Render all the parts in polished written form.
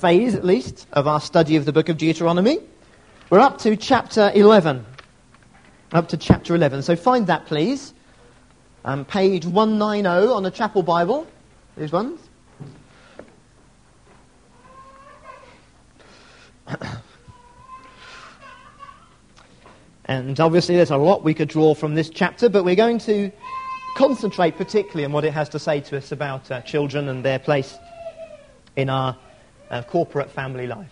phase, at least, of our study of the book of Deuteronomy. We're up to chapter 11. So find that, please. Page 190 on the Chapel Bible. These ones. And obviously there's a lot we could draw from this chapter, but we're going to concentrate particularly on what it has to say to us about children and their place in our corporate family life.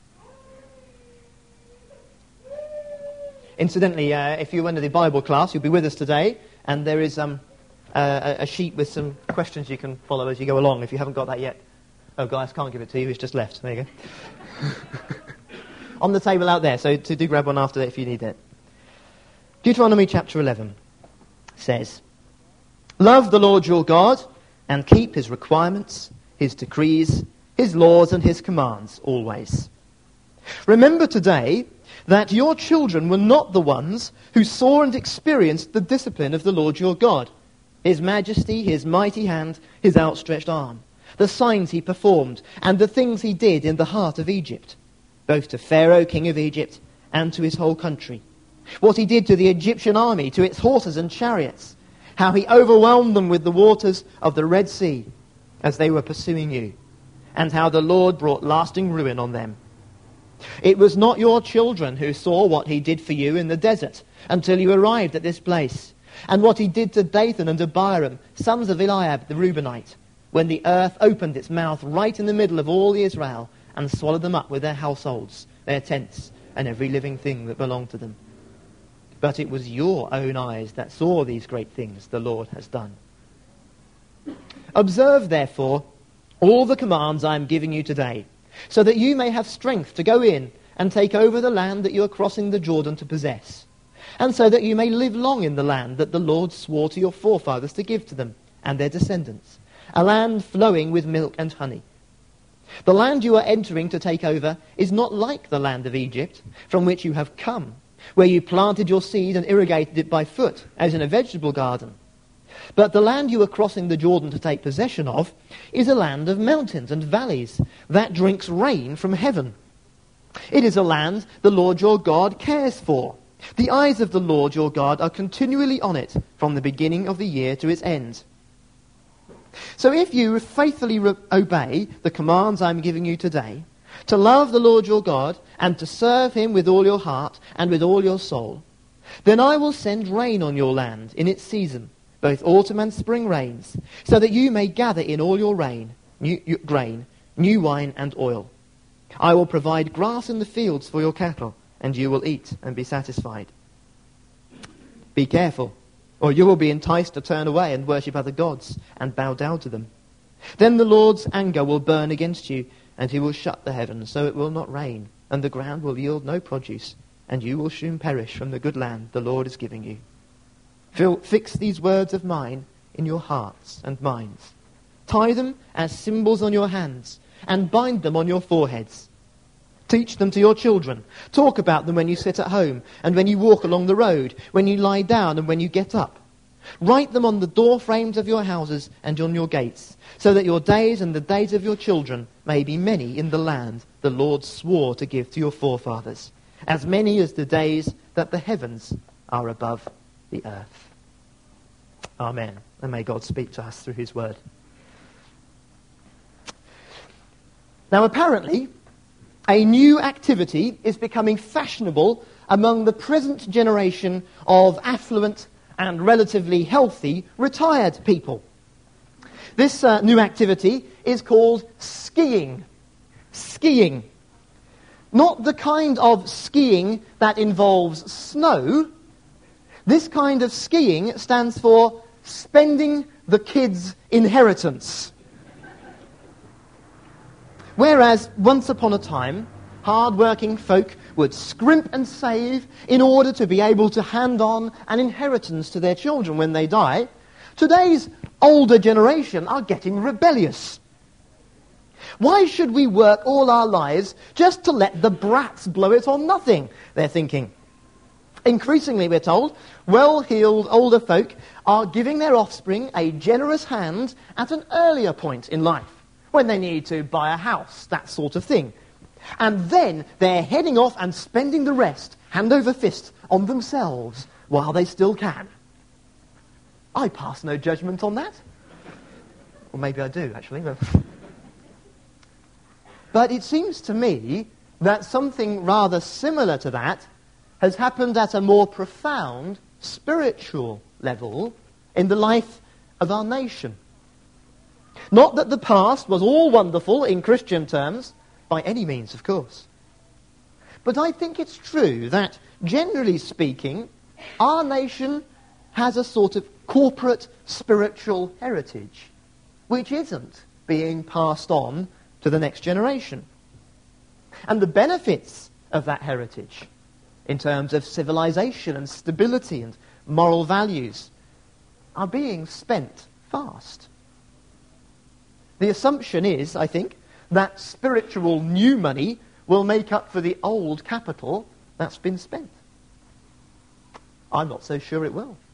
Incidentally, if you went to the Bible class, you'll be with us today, and there is a sheet with some questions you can follow as you go along, if you haven't got that yet. Oh, guys, can't give it to you, it's just left. There you go. On the table out there, so do grab one after that if you need it. Deuteronomy chapter 11 says, "Love the Lord your God and keep his requirements, his decrees, his laws and his commands always. Remember today that your children were not the ones who saw and experienced the discipline of the Lord your God, his majesty, his mighty hand, his outstretched arm, the signs he performed, and the things he did in the heart of Egypt, both to Pharaoh, king of Egypt, and to his whole country. What he did to the Egyptian army, to its horses and chariots, how he overwhelmed them with the waters of the Red Sea as they were pursuing you, and how the Lord brought lasting ruin on them. It was not your children who saw what he did for you in the desert until you arrived at this place, and what he did to Dathan and Abiram, sons of Eliab the Reubenite, when the earth opened its mouth right in the middle of all Israel and swallowed them up with their households, their tents, and every living thing that belonged to them. But it was your own eyes that saw these great things the Lord has done. Observe, therefore, all the commands I am giving you today, so that you may have strength to go in and take over the land that you are crossing the Jordan to possess, and so that you may live long in the land that the Lord swore to your forefathers to give to them and their descendants, a land flowing with milk and honey. The land you are entering to take over is not like the land of Egypt, from which you have come, where you planted your seed and irrigated it by foot, as in a vegetable garden. But the land you are crossing the Jordan to take possession of is a land of mountains and valleys that drinks rain from heaven. It is a land the Lord your God cares for. The eyes of the Lord your God are continually on it from the beginning of the year to its end. So if you faithfully obey the commands I am giving you today, to love the Lord your God and to serve him with all your heart and with all your soul, then I will send rain on your land in its season, both autumn and spring rains, so that you may gather in all your grain, new wine and oil. I will provide grass in the fields for your cattle, and you will eat and be satisfied. Be careful, or you will be enticed to turn away and worship other gods and bow down to them. Then the Lord's anger will burn against you, and he will shut the heavens so it will not rain, and the ground will yield no produce, and you will soon perish from the good land the Lord is giving you. Fix these words of mine in your hearts and minds. Tie them as symbols on your hands, and bind them on your foreheads. Teach them to your children. Talk about them when you sit at home, and when you walk along the road, when you lie down and when you get up. Write them on the door frames of your houses and on your gates, so that your days and the days of your children may be many in the land the Lord swore to give to your forefathers, as many as the days that the heavens are above the earth. Amen. And may God speak to us through his word. Now apparently, a new activity is becoming fashionable among the present generation of affluent and relatively healthy retired people. This new activity is called skiing. Skiing. Not the kind of skiing that involves snow. This kind of skiing stands for spending the kids' inheritance. Whereas once upon a time, hard-working folk would scrimp and save in order to be able to hand on an inheritance to their children when they die, today's older generation are getting rebellious. Why should we work all our lives just to let the brats blow it on nothing, they're thinking. Increasingly, we're told, well-heeled older folk are giving their offspring a generous hand at an earlier point in life, when they need to buy a house, that sort of thing. And then they're heading off and spending the rest, hand over fist, on themselves while they still can. I pass no judgment on that. Or maybe I do, actually. But it seems to me that something rather similar to that has happened at a more profound spiritual level in the life of our nation. Not that the past was all wonderful in Christian terms, by any means, of course. But I think it's true that, generally speaking, our nation has a sort of corporate spiritual heritage, which isn't being passed on to the next generation. And the benefits of that heritage, in terms of civilization and stability and moral values, are being spent fast. The assumption is, I think, that spiritual new money will make up for the old capital that's been spent. I'm not so sure it will.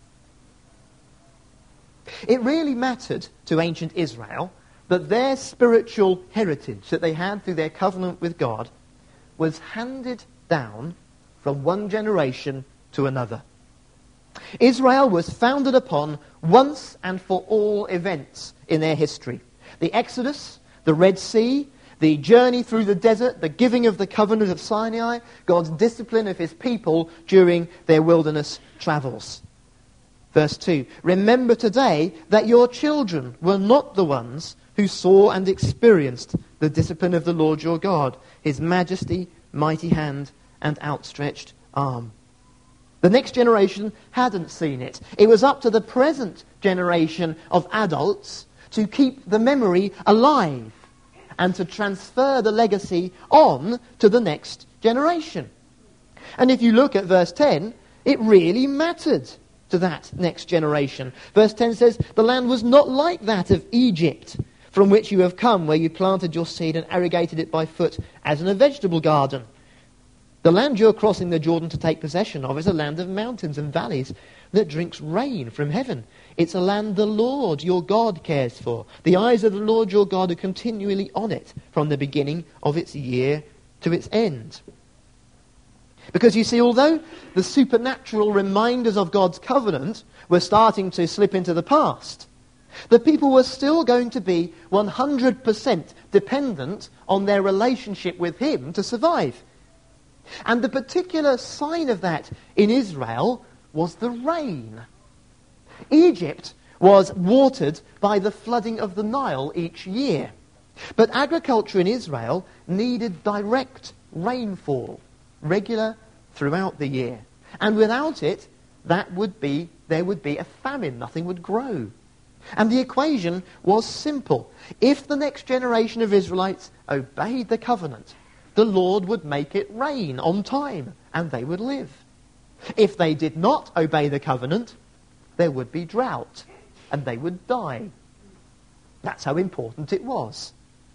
It really mattered to ancient Israel that their spiritual heritage that they had through their covenant with God was handed down from one generation to another. Israel was founded upon once and for all events in their history. The Exodus, the Red Sea, the journey through the desert, the giving of the covenant of Sinai, God's discipline of his people during their wilderness travels. Verse 2, remember today that your children were not the ones who saw and experienced the discipline of the Lord your God, his majesty, mighty hand, and outstretched arm. The next generation hadn't seen it. It was up to the present generation of adults to keep the memory alive and to transfer the legacy on to the next generation. And if you look at verse 10, it really mattered to that next generation. Verse 10 says, the land was not like that of Egypt, from which you have come, where you planted your seed and irrigated it by foot, as in a vegetable garden. The land you're crossing the Jordan to take possession of is a land of mountains and valleys that drinks rain from heaven. It's a land the Lord your God cares for. The eyes of the Lord your God are continually on it from the beginning of its year to its end. Because you see, although the supernatural reminders of God's covenant were starting to slip into the past, the people were still going to be 100% dependent on their relationship with him to survive. And the particular sign of that in Israel was the rain. Egypt was watered by the flooding of the Nile each year. But agriculture in Israel needed direct rainfall, regular throughout the year. And without it, there would be a famine. Nothing would grow. And the equation was simple. If the next generation of Israelites obeyed the covenant, the Lord would make it rain on time, and they would live. If they did not obey the covenant, there would be drought, and they would die. That's how important it was.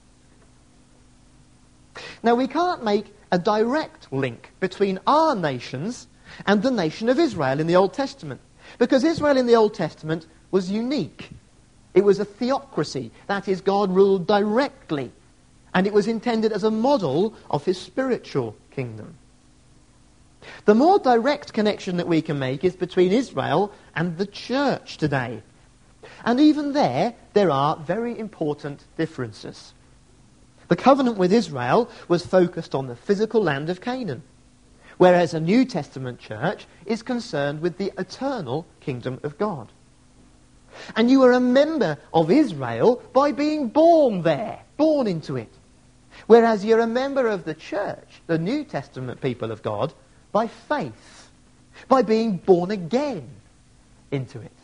Now, we can't make a direct link between our nations and the nation of Israel in the Old Testament, because Israel in the Old Testament was unique. It was a theocracy, that is, God ruled directly, and it was intended as a model of his spiritual kingdom. The more direct connection that we can make is between Israel and the church today. And even there are very important differences. The covenant with Israel was focused on the physical land of Canaan, whereas a New Testament church is concerned with the eternal kingdom of God. And you are a member of Israel by being born there, born into it. Whereas you're a member of the church, the New Testament people of God, by faith, by being born again into it.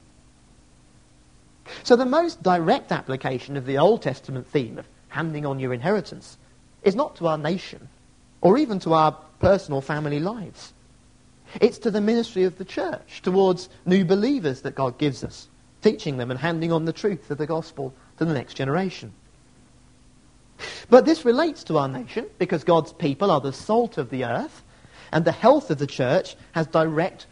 So the most direct application of the Old Testament theme of handing on your inheritance is not to our nation or even to our personal family lives. It's to the ministry of the church towards new believers that God gives us, teaching them and handing on the truth of the gospel to the next generation. But this relates to our nation because God's people are the salt of the earth, and the health of the church has direct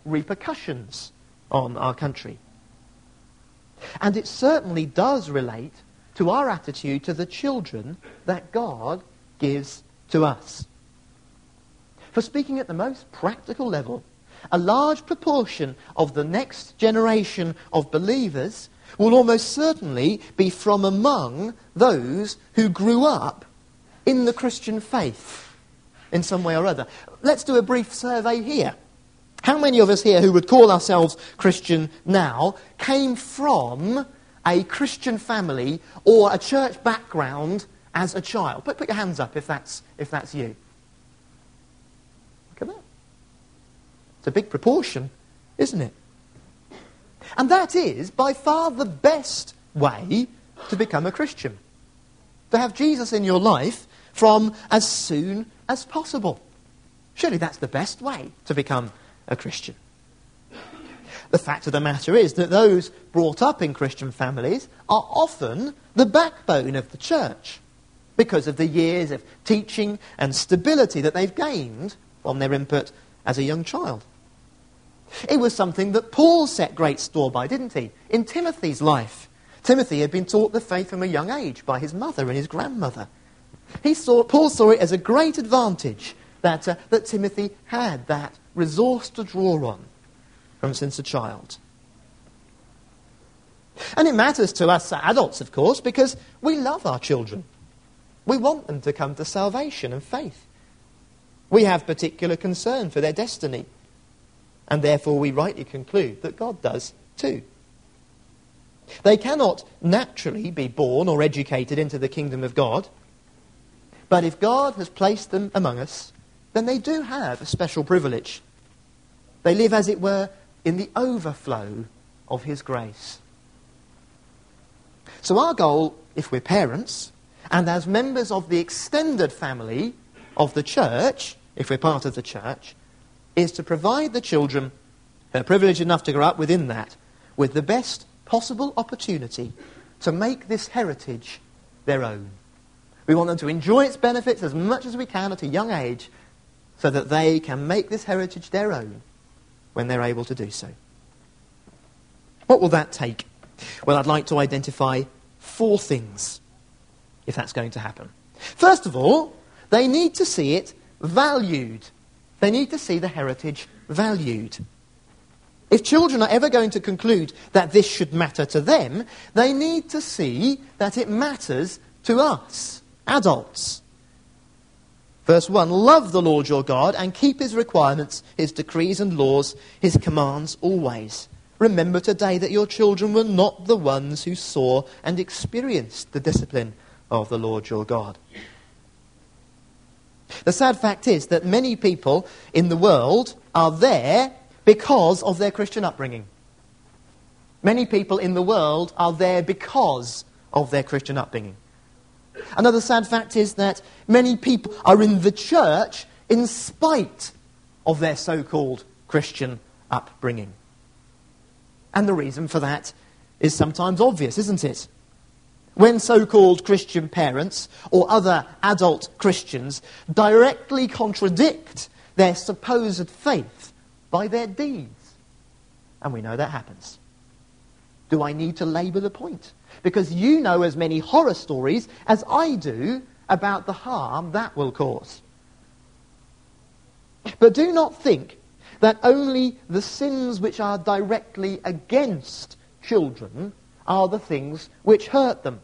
repercussions on our country. And it certainly does relate to to our attitude to the children that God gives to us. For speaking at the most practical level, a large proportion of the next generation of believers will almost certainly be from among those who grew up in the Christian faith in some way or other. Let's do a brief survey here. How many of us here who would call ourselves Christian now came from a Christian family or a church background as a child? Put your hands up if that's you. Look at that. It's a big proportion, isn't it? And that is by far the best way to become a Christian. To have Jesus in your life from as soon as possible. Surely that's the best way to become a Christian. The fact of the matter is that those brought up in Christian families are often the backbone of the church because of the years of teaching and stability that they've gained from their input as a young child. It was something that Paul set great store by, didn't he? In Timothy's life. Timothy had been taught the faith from a young age by his mother and his grandmother. Paul saw it as a great advantage that Timothy had that resource to draw on from since a child. And it matters to us adults, of course, because we love our children. We want them to come to salvation and faith. We have particular concern for their destiny. And therefore we rightly conclude that God does too. They cannot naturally be born or educated into the kingdom of God. But if God has placed them among us, then they do have a special privilege. They live, as it were, in the overflow of his grace. So our goal, if we're parents, and as members of the extended family of the church, if we're part of the church, is to provide the children who are privileged enough to grow up within that with the best possible opportunity to make this heritage their own. We want them to enjoy its benefits as much as we can at a young age so that they can make this heritage their own when they're able to do so. What will that take? Well, I'd like to identify 4 things if that's going to happen. First of all, they need to see it valued. They need to see the heritage valued. If children are ever going to conclude that this should matter to them, they need to see that it matters to us, adults. Verse 1, love the Lord your God and keep his requirements, his decrees and laws, his commands always. Remember today that your children were not the ones who saw and experienced the discipline of the Lord your God. The sad fact is that many people in the world are there because of their Christian upbringing. Many people in the world are there because of their Christian upbringing. Another sad fact is that many people are in the church in spite of their so-called Christian upbringing. And the reason for that is sometimes obvious, isn't it? When so-called Christian parents or other adult Christians directly contradict their supposed faith by their deeds. And we know that happens. Do I need to labour the point? Because you know as many horror stories as I do about the harm that will cause. But do not think that only the sins which are directly against children are the things which hurt them.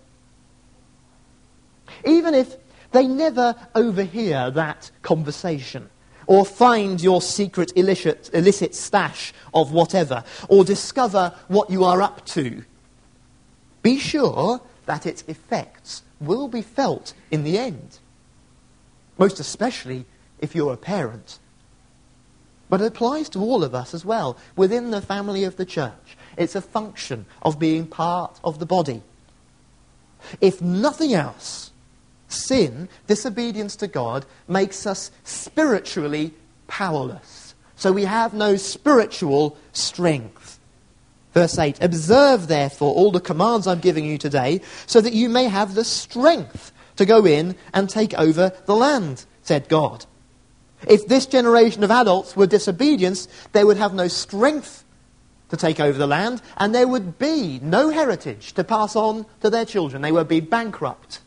Even if they never overhear that conversation, or find your secret illicit stash of whatever, or discover what you are up to, be sure that its effects will be felt in the end. Most especially if you're a parent. But it applies to all of us as well, within the family of the church. It's a function of being part of the body. If nothing else, sin, disobedience to God, makes us spiritually powerless. So we have no spiritual strength. Verse 8, observe therefore all the commands I'm giving you today, so that you may have the strength to go in and take over the land, said God. If this generation of adults were disobedient, they would have no strength to take over the land, and there would be no heritage to pass on to their children. They would be bankrupt.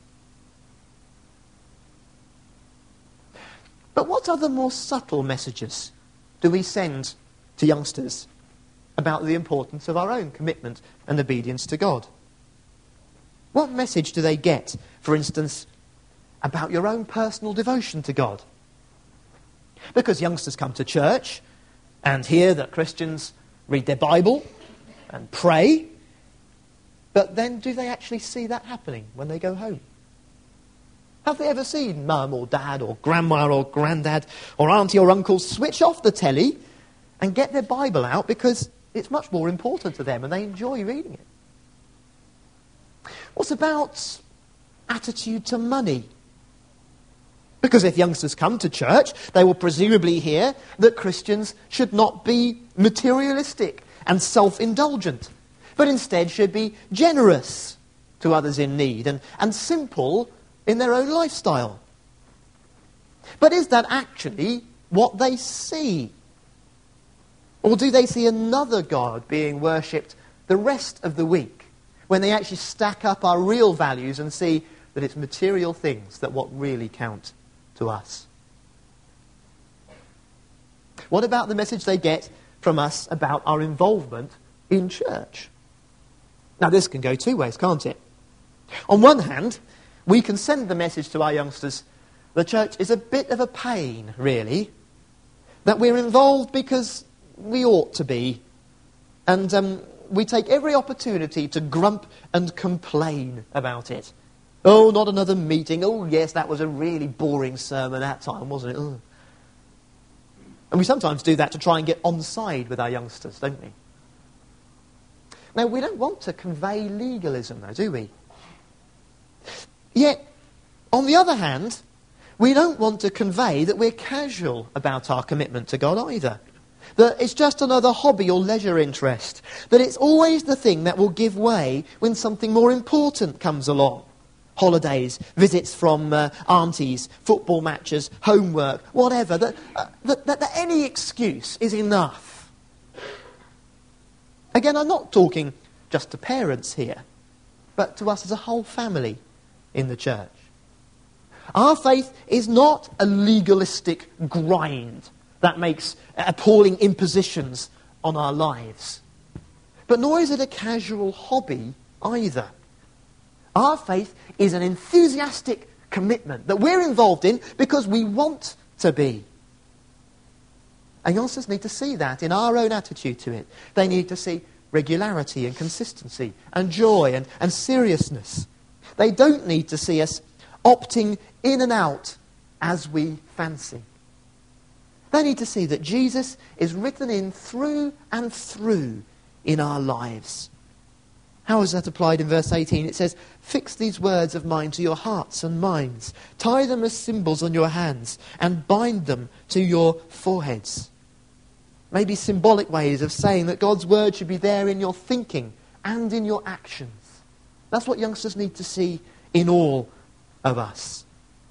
But what other more subtle messages do we send to youngsters about the importance of our own commitment and obedience to God? What message do they get, for instance, about your own personal devotion to God? Because youngsters come to church and hear that Christians read their Bible and pray, but then do they actually see that happening when they go home? Have they ever seen mum or dad or grandma or granddad or auntie or uncle switch off the telly and get their Bible out because it's much more important to them and they enjoy reading it? What about attitude to money? Because if youngsters come to church, they will presumably hear that Christians should not be materialistic and self-indulgent, but instead should be generous to others in need and simple in their own lifestyle. But is that actually what they see? Or do they see another God being worshipped the rest of the week when they actually stack up our real values and see that it's material things that what really count to us? What about the message they get from us about our involvement in church? Now this can go two ways, can't it? On one hand, we can send the message to our youngsters, the church is a bit of a pain, really, that we're involved because we ought to be, and we take every opportunity to grump and complain about it. Oh, not another meeting. Oh, yes, that was a really boring sermon that time, wasn't it? Ugh. And we sometimes do that to try and get on side with our youngsters, don't we? Now, we don't want to convey legalism, though, do we? Yet, on the other hand, we don't want to convey that we're casual about our commitment to God either. That it's just another hobby or leisure interest. That it's always the thing that will give way when something more important comes along. Holidays, visits from aunties, football matches, homework, whatever. That any excuse is enough. Again, I'm not talking just to parents here, but to us as a whole family in the church. Our faith is not a legalistic grind that makes appalling impositions on our lives. But nor is it a casual hobby either. Our faith is an enthusiastic commitment that we're involved in because we want to be. And youngsters need to see that in our own attitude to it. They need to see regularity and consistency and joy and seriousness. They don't need to see us opting in and out as we fancy. They need to see that Jesus is written in through and through in our lives. How is that applied in verse 18? It says, "Fix these words of mine to your hearts and minds. Tie them as symbols on your hands and bind them to your foreheads." Maybe symbolic ways of saying that God's word should be there in your thinking and in your actions. That's what youngsters need to see in all of us.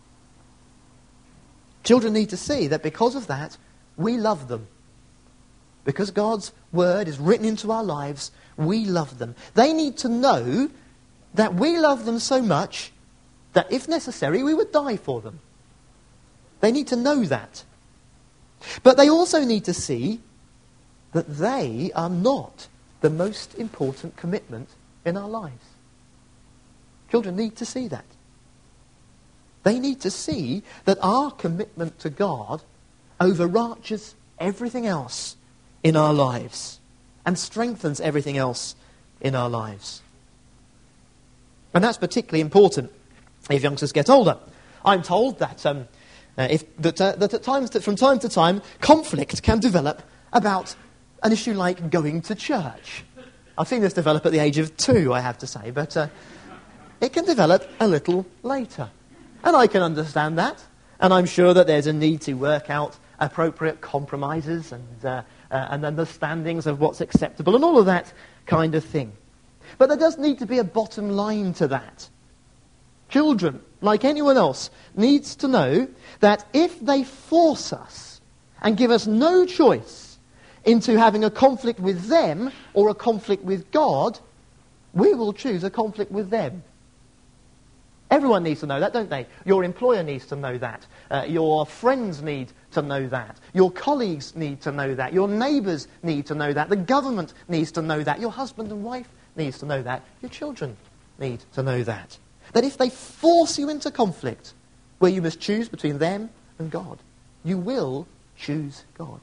Children need to see that because of that, we love them. Because God's word is written into our lives, we love them. They need to know that we love them so much that if necessary, we would die for them. They need to know that. But they also need to see that they are not the most important commitment in our lives. Children need to see that. They need to see that our commitment to God overarches everything else in our lives and strengthens everything else in our lives. And that's particularly important if youngsters get older. I'm told that at times, from time to time, conflict can develop about an issue like going to church. I've seen this develop at the age of 2, I have to say, but it can develop a little later. And I can understand that. And I'm sure that there's a need to work out appropriate compromises and understandings of what's acceptable and all of that kind of thing. But there does need to be a bottom line to that. Children, like anyone else, needs to know that if they force us and give us no choice, into having a conflict with them or a conflict with God, we will choose a conflict with them. Everyone needs to know that, don't they? Your employer needs to know that. Your friends need to know that. Your colleagues need to know that. Your neighbours need to know that. The government needs to know that. Your husband and wife needs to know that. Your children need to know that. That if they force you into conflict where you must choose between them and God, you will choose God.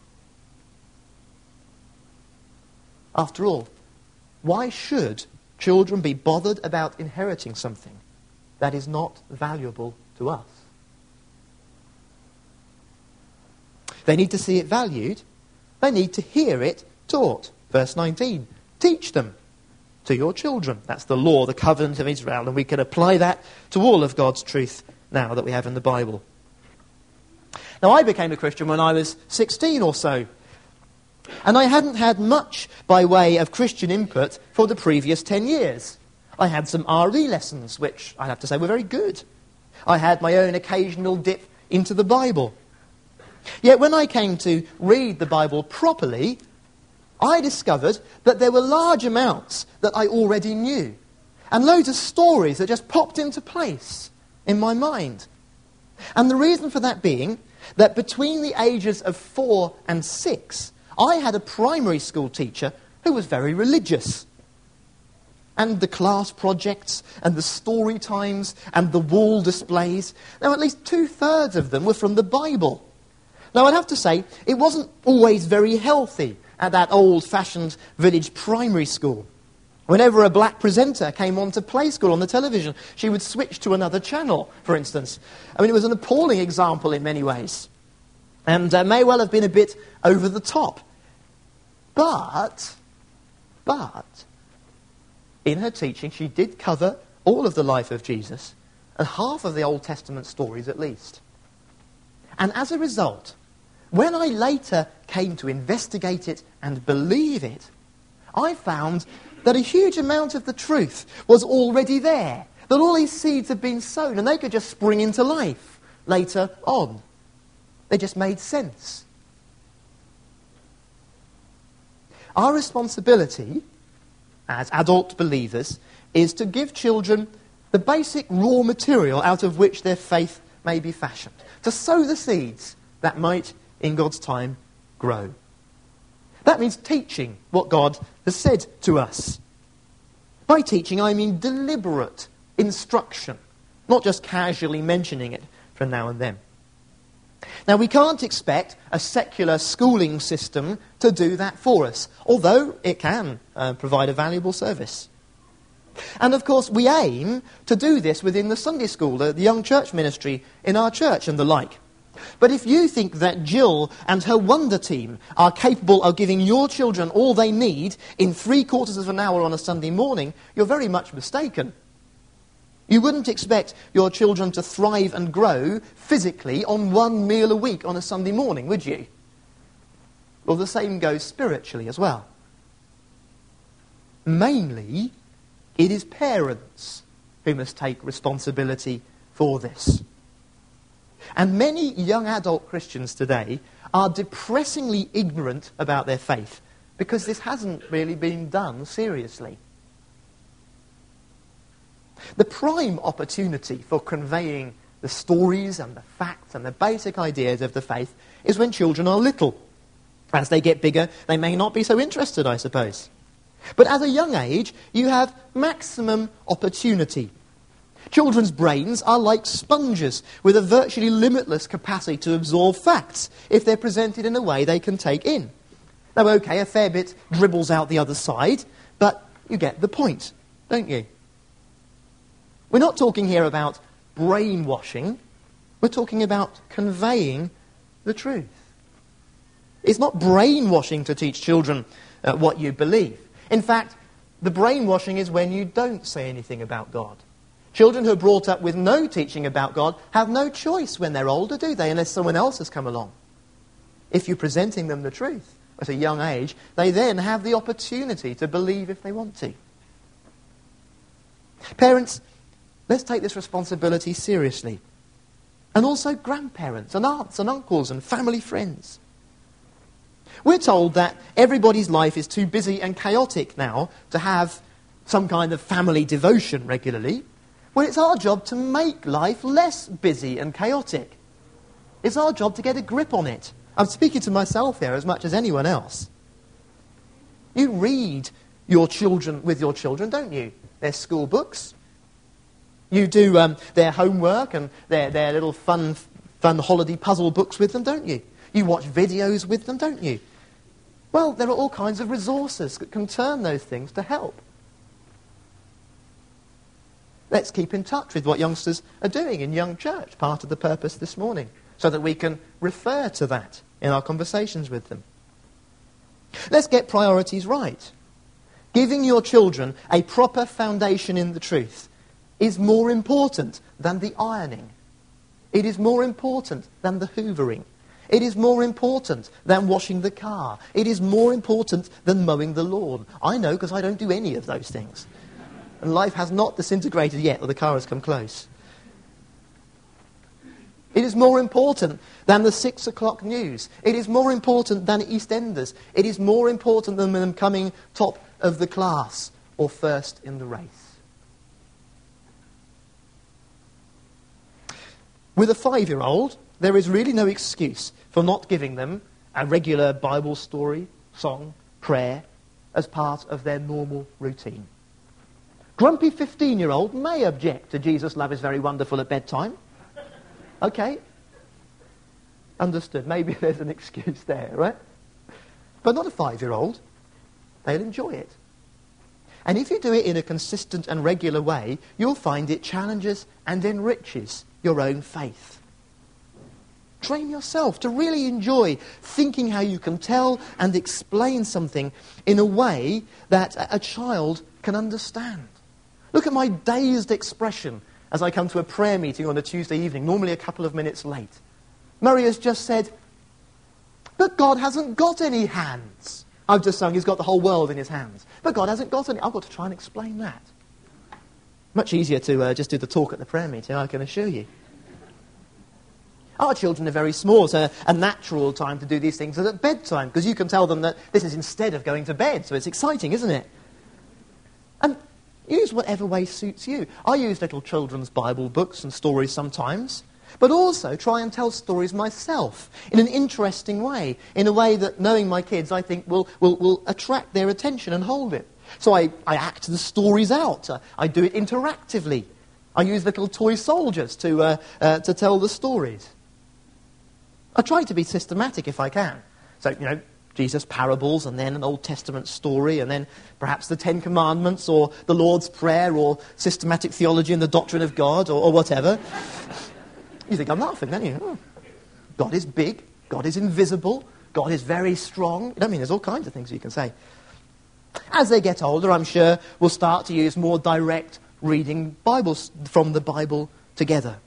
After all, why should children be bothered about inheriting something that is not valuable to us? They need to see it valued. They need to hear it taught. Verse 19, teach them to your children. That's the law, the covenant of Israel, and we can apply that to all of God's truth now that we have in the Bible. Now, I became a Christian when I was 16 or so, and I hadn't had much by way of Christian input for the previous 10 years. I had some RE lessons, which I have to say were very good. I had my own occasional dip into the Bible. Yet when I came to read the Bible properly, I discovered that there were large amounts that I already knew, and loads of stories that just popped into place in my mind. And the reason for that being that between the ages of 4 and 6, I had a primary school teacher who was very religious. And the class projects, and the story times, and the wall displays, now at least 2/3 of them were from the Bible. Now I'd have to say, it wasn't always very healthy at that old-fashioned village primary school. Whenever a black presenter came on to Play School on the television, she would switch to another channel, for instance. I mean, it was an appalling example in many ways. And may well have been a bit over the top. But, in her teaching, she did cover all of the life of Jesus, and half of the Old Testament stories at least. And as a result, when I later came to investigate it and believe it, I found that a huge amount of the truth was already there, that all these seeds had been sown, and they could just spring into life later on. They just made sense. Our responsibility as adult believers is to give children the basic raw material out of which their faith may be fashioned, to sow the seeds that might, in God's time, grow. That means teaching what God has said to us. By teaching, I mean deliberate instruction, not just casually mentioning it from now and then. Now, we can't expect a secular schooling system to do that for us, although it can provide a valuable service. And, of course, we aim to do this within the Sunday school, the young church ministry in our church and the like. But if you think that Jill and her Wonder Team are capable of giving your children all they need in 3/4 of an hour on a Sunday morning, you're very much mistaken. You wouldn't expect your children to thrive and grow physically on one meal a week on a Sunday morning, would you? Well, the same goes spiritually as well. Mainly, it is parents who must take responsibility for this. And many young adult Christians today are depressingly ignorant about their faith because this hasn't really been done seriously. The prime opportunity for conveying the stories and the facts and the basic ideas of the faith is when children are little. As they get bigger, they may not be so interested, I suppose. But at a young age, you have maximum opportunity. Children's brains are like sponges with a virtually limitless capacity to absorb facts if they're presented in a way they can take in. Now, okay, a fair bit dribbles out the other side, but you get the point, don't you? We're not talking here about brainwashing. We're talking about conveying the truth. It's not brainwashing to teach children what you believe. In fact, the brainwashing is when you don't say anything about God. Children who are brought up with no teaching about God have no choice when they're older, do they, unless someone else has come along. If you're presenting them the truth at a young age, they then have the opportunity to believe if they want to. Parents, let's take this responsibility seriously. And also grandparents and aunts and uncles and family friends. We're told that everybody's life is too busy and chaotic now to have some kind of family devotion regularly. Well, it's our job to make life less busy and chaotic. It's our job to get a grip on it. I'm speaking to myself here as much as anyone else. You read your children with your children, don't you? Their school books. You do their homework and their little fun holiday puzzle books with them, don't you? You watch videos with them, don't you? Well, there are all kinds of resources that can turn those things to help. Let's keep in touch with what youngsters are doing in Young Church, part of the purpose this morning, so that we can refer to that in our conversations with them. Let's get priorities right. Giving your children a proper foundation in the truth is more important than the ironing. It is more important than the hoovering. It is more important than washing the car. It is more important than mowing the lawn. I know, because I don't do any of those things. And life has not disintegrated yet, or the car has come close. It is more important than the 6 o'clock news. It is more important than EastEnders. It is more important than them coming top of the class or first in the race. With a 5-year-old, there is really no excuse for not giving them a regular Bible story, song, prayer as part of their normal routine. Grumpy 15-year-old may object to Jesus' love is very wonderful at bedtime. Okay. Understood. Maybe there's an excuse there, right? But not a 5-year-old. They'll enjoy it. And if you do it in a consistent and regular way, you'll find it challenges and enriches your own faith. Train yourself to really enjoy thinking how you can tell and explain something in a way that a child can understand. Look at my dazed expression as I come to a prayer meeting on a Tuesday evening, normally a couple of minutes late. Murray has just said, but God hasn't got any hands. I've just sung, he's got the whole world in his hands. But God hasn't got any. I've got to try and explain that. Much easier to just do the talk at the prayer meeting, I can assure you. Our children are very small, so a natural time to do these things is at bedtime, because you can tell them that this is instead of going to bed, so it's exciting, isn't it? And use whatever way suits you. I use little children's Bible books and stories sometimes, but also try and tell stories myself in an interesting way, in a way that, knowing my kids, I think will attract their attention and hold it. So I act the stories out. I do it interactively. I use little toy soldiers to tell the stories. I try to be systematic if I can. So, Jesus' parables, and then an Old Testament story, and then perhaps the Ten Commandments, or the Lord's Prayer, or systematic theology and the doctrine of God, or whatever. You think I'm laughing, don't you? Oh. God is big, God is invisible, God is very strong. There's all kinds of things you can say. As they get older, I'm sure we'll start to use more direct reading Bibles from the Bible together.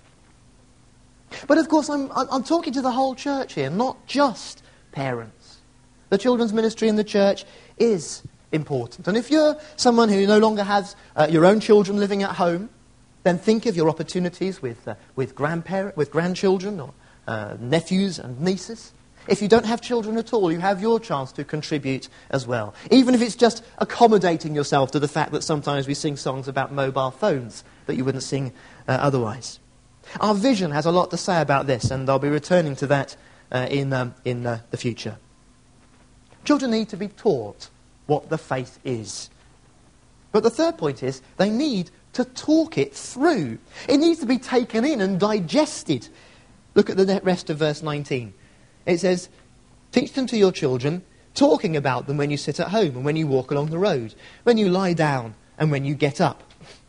But of course, I'm talking to the whole church here, not just parents. The children's ministry in the church is important. And if you're someone who no longer has your own children living at home, then think of your opportunities with grandchildren or nephews and nieces. If you don't have children at all, you have your chance to contribute as well. Even if it's just accommodating yourself to the fact that sometimes we sing songs about mobile phones that you wouldn't sing otherwise. Our vision has a lot to say about this, and I'll be returning to that in the future. Children need to be taught what the faith is. But the third point is they need to talk it through. It needs to be taken in and digested. Look at the rest of verse 19. It says, teach them to your children, talking about them when you sit at home and when you walk along the road, when you lie down and when you get up.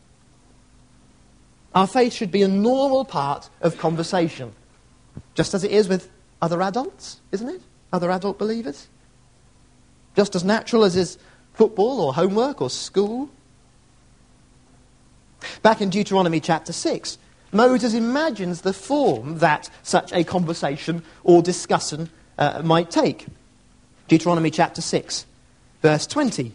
Our faith should be a normal part of conversation, just as it is with other adults, isn't it? Other adult believers. Just as natural as is football or homework or school. Back in Deuteronomy chapter 6, Moses imagines the form that such a conversation or discussion might take. Deuteronomy chapter 6, verse 20.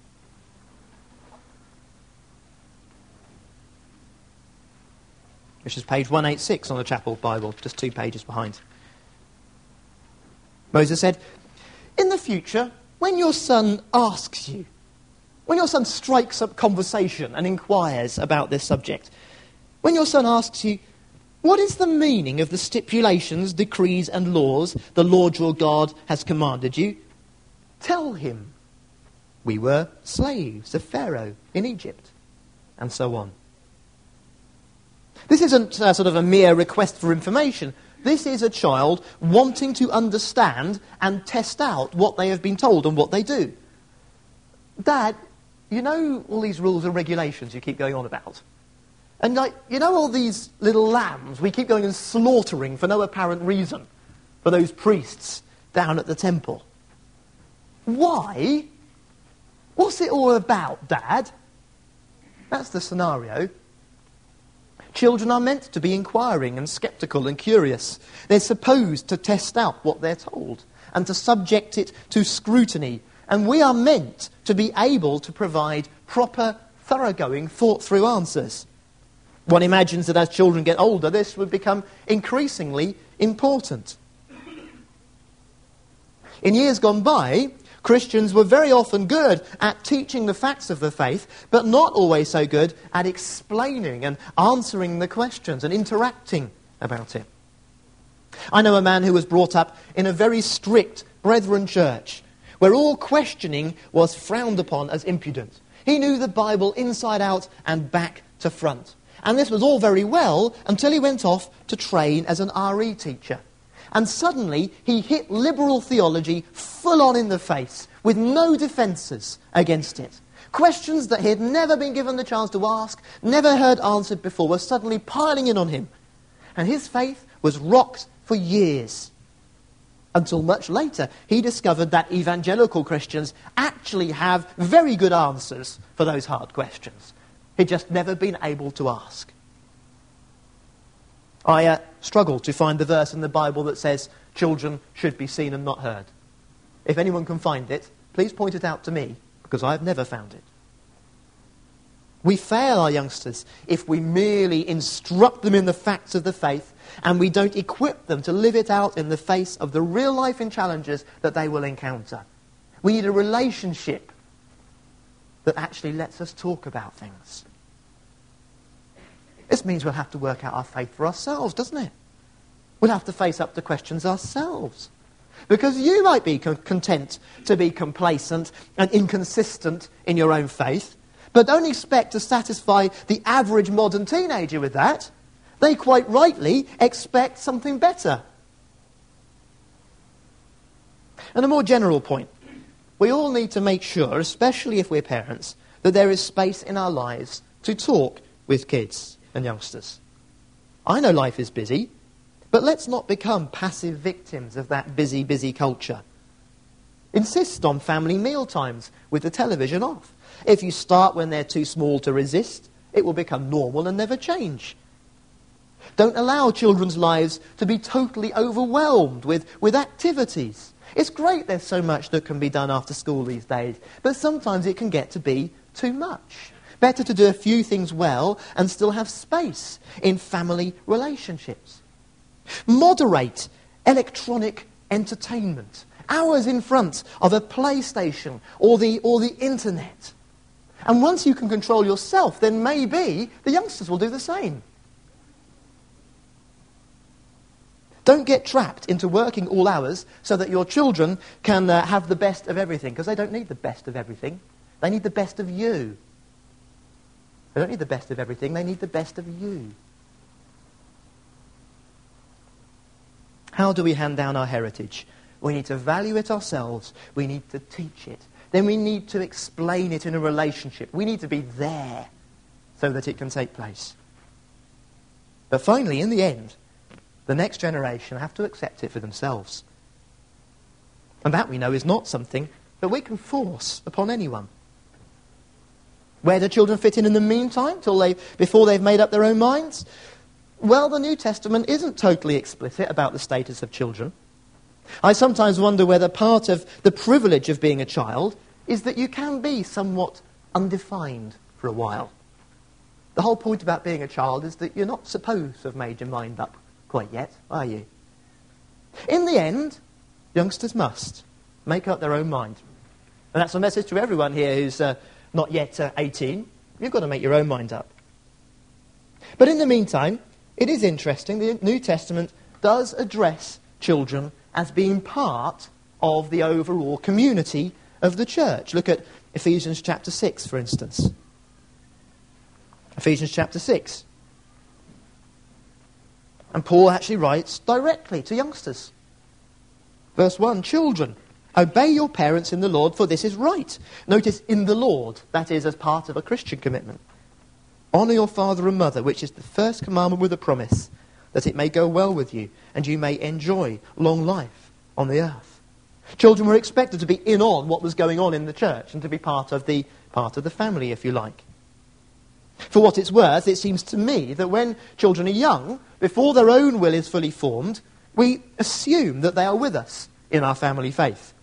Which is page 186 on the Chapel Bible, just 2 pages behind. Moses said, in the future, when your son asks you, when your son strikes up conversation and inquires about this subject, when your son asks you, what is the meaning of the stipulations, decrees and laws the Lord your God has commanded you? Tell him, we were slaves of Pharaoh in Egypt, and so on. This isn't sort of a mere request for information. This is a child wanting to understand and test out what they have been told and what they do. Dad, you know all these rules and regulations you keep going on about? And you know all these little lambs we keep going and slaughtering for no apparent reason for those priests down at the temple? Why? What's it all about, Dad? That's the scenario. Children are meant to be inquiring and sceptical and curious. They're supposed to test out what they're told and to subject it to scrutiny. And we are meant to be able to provide proper, thoroughgoing, thought-through answers. One imagines that as children get older, this would become increasingly important. In years gone by, Christians were very often good at teaching the facts of the faith, but not always so good at explaining and answering the questions and interacting about it. I know a man who was brought up in a very strict Brethren church, where all questioning was frowned upon as impudent. He knew the Bible inside out and back to front. And this was all very well until he went off to train as an RE teacher. And suddenly he hit liberal theology full on in the face, with no defences against it. Questions that he had never been given the chance to ask, never heard answered before, were suddenly piling in on him. And his faith was rocked for years. Until much later, he discovered that evangelical Christians actually have very good answers for those hard questions. He'd just never been able to ask. I struggle to find the verse in the Bible that says children should be seen and not heard. If anyone can find it, please point it out to me, because I've never found it. We fail our youngsters if we merely instruct them in the facts of the faith and we don't equip them to live it out in the face of the real life and challenges that they will encounter. We need a relationship that actually lets us talk about things. This means we'll have to work out our faith for ourselves, doesn't it? We'll have to face up to questions ourselves. Because you might be content to be complacent and inconsistent in your own faith, but don't expect to satisfy the average modern teenager with that. They quite rightly expect something better. And a more general point. We all need to make sure, especially if we're parents, that there is space in our lives to talk with kids and youngsters. I know life is busy, but let's not become passive victims of that busy, busy culture. Insist on family meal times with the television off. If you start when they're too small to resist, it will become normal and never change. Don't allow children's lives to be totally overwhelmed with activities. It's great there's so much that can be done after school these days, but sometimes it can get to be too much. Better to do a few things well and still have space in family relationships. Moderate electronic entertainment. Hours in front of a PlayStation or the internet. And once you can control yourself, then maybe the youngsters will do the same. Don't get trapped into working all hours so that your children can have the best of everything, because they don't need the best of everything. They need the best of you. They don't need the best of everything, they need the best of you. How do we hand down our heritage? We need to value it ourselves. We need to teach it. Then we need to explain it in a relationship. We need to be there so that it can take place. But finally, in the end, the next generation have to accept it for themselves. And that, we know, is not something that we can force upon anyone. Where do children fit in the meantime, before they've made up their own minds? Well, the New Testament isn't totally explicit about the status of children. I sometimes wonder whether part of the privilege of being a child is that you can be somewhat undefined for a while. The whole point about being a child is that you're not supposed to have made your mind up quite yet, are you? In the end, youngsters must. make up their own mind. And that's a message to everyone here who's not yet 18. You've got to make your own mind up. But in the meantime, it is interesting, the New Testament does address children as being part of the overall community of the church. Look at Ephesians chapter 6, for instance. Ephesians chapter 6. And Paul actually writes directly to youngsters. Verse 1, children, obey your parents in the Lord, for this is right. Notice, in the Lord, that is as part of a Christian commitment. Honour your father and mother, which is the first commandment with a promise, that it may go well with you, and you may enjoy long life on the earth. Children were expected to be in on what was going on in the church, and to be part of the family, if you like. For what it's worth, it seems to me that when children are young, before their own will is fully formed, we assume that they are with us in our family faith.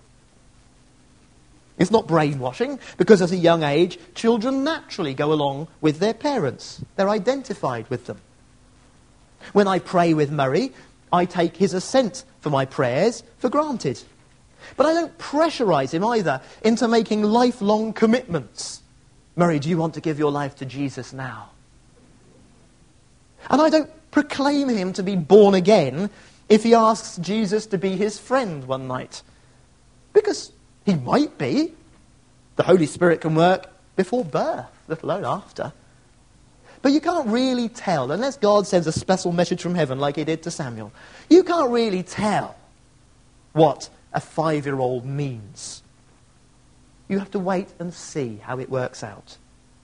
It's not brainwashing, because at a young age, children naturally go along with their parents. They're identified with them. When I pray with Murray, I take his assent for my prayers for granted. But I don't pressurise him either into making lifelong commitments. Murray, do you want to give your life to Jesus now? And I don't proclaim him to be born again if he asks Jesus to be his friend one night. Because he might be. The Holy Spirit can work before birth, let alone after. But you can't really tell, unless God sends a special message from heaven like he did to Samuel. You can't really tell what a 5-year-old means. You have to wait and see how it works out.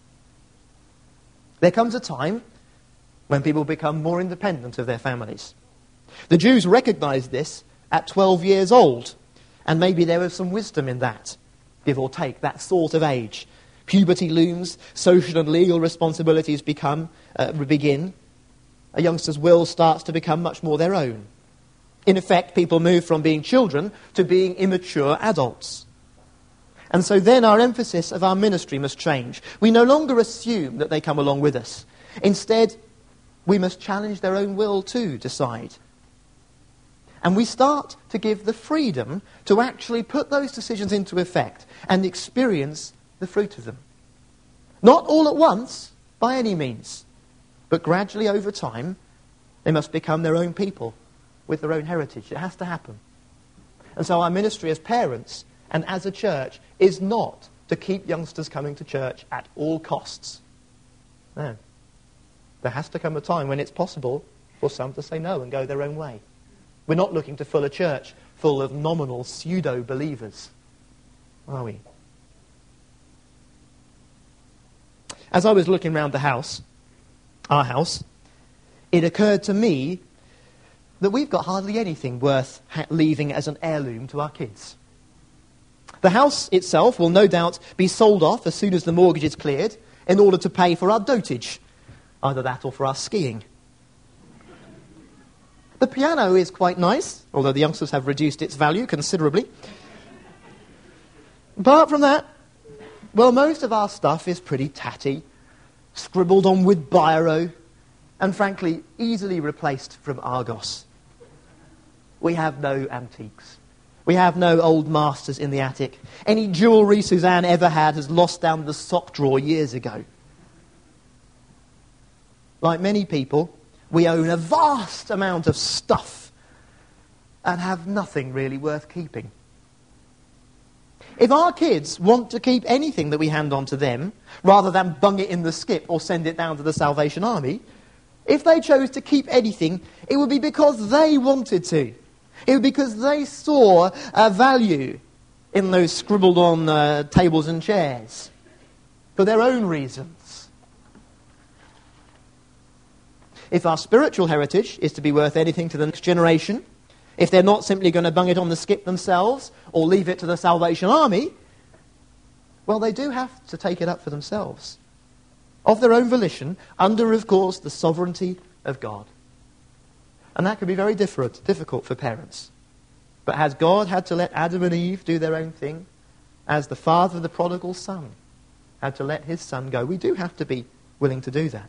There comes a time when people become more independent of their families. The Jews recognized this at 12 years old, and maybe there was some wisdom in that, give or take, that sort of age. Puberty looms, social and legal responsibilities begin. A youngster's will starts to become much more their own. In effect, people move from being children to being immature adults. And so then our emphasis of our ministry must change. We no longer assume that they come along with us. Instead, we must challenge their own will to decide. And we start to give the freedom to actually put those decisions into effect and experience the fruit of them. Not all at once, by any means, but gradually over time, they must become their own people with their own heritage. It has to happen. And so our ministry as parents and as a church is not to keep youngsters coming to church at all costs. No. There has to come a time when it's possible for some to say no and go their own way. We're not looking to fill a church full of nominal pseudo-believers, are we? As I was looking around the house, our house, it occurred to me that we've got hardly anything worth leaving as an heirloom to our kids. The house itself will no doubt be sold off as soon as the mortgage is cleared in order to pay for our dotage, either that or for our skiing. The piano is quite nice, although the youngsters have reduced its value considerably. Apart from that, well, most of our stuff is pretty tatty, scribbled on with biro, and frankly, easily replaced from Argos. We have no antiques. We have no old masters in the attic. Any jewellery Suzanne ever had has lost down the sock drawer years ago. Like many people, we own a vast amount of stuff and have nothing really worth keeping. If our kids want to keep anything that we hand on to them, rather than bung it in the skip or send it down to the Salvation Army, if they chose to keep anything, it would be because they wanted to. It would be because they saw a value in those scribbled on tables and chairs for their own reasons. If our spiritual heritage is to be worth anything to the next generation, if they're not simply going to bung it on the skip themselves or leave it to the Salvation Army, well, they do have to take it up for themselves, of their own volition, under, of course, the sovereignty of God. And that can be very difficult for parents. But has God had to let Adam and Eve do their own thing, as the father of the prodigal son had to let his son go? We do have to be willing to do that.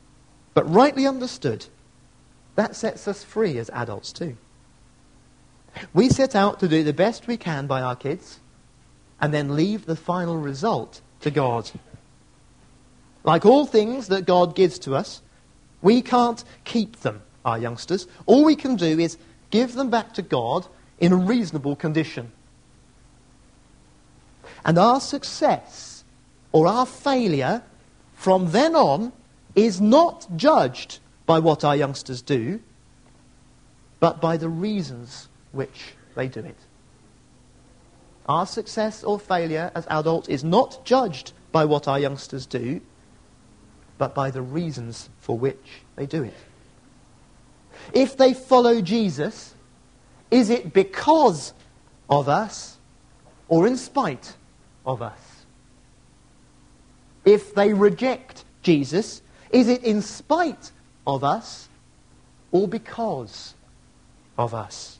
But rightly understood, that sets us free as adults too. We set out to do the best we can by our kids and then leave the final result to God. Like all things that God gives to us, we can't keep them, our youngsters. All we can do is give them back to God in a reasonable condition. And our success or our failure from then on is not judged by what our youngsters do, but by the reasons which they do it. Our success or failure as adults is not judged by what our youngsters do, but by the reasons for which they do it. If they follow Jesus, is it because of us or in spite of us? If they reject Jesus, is it in spite of us or because of us?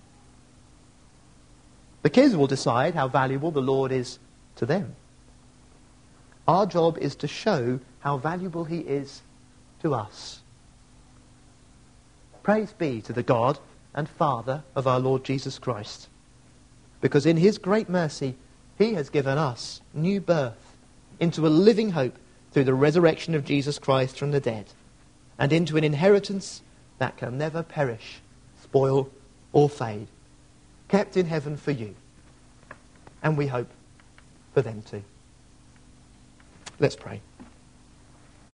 The kids will decide how valuable the Lord is to them. Our job is to show how valuable he is to us. Praise be to the God and Father of our Lord Jesus Christ, because in his great mercy he has given us new birth into a living hope through the resurrection of Jesus Christ from the dead, and into an inheritance that can never perish, spoil, or fade, kept in heaven for you, and we hope for them too. Let's pray.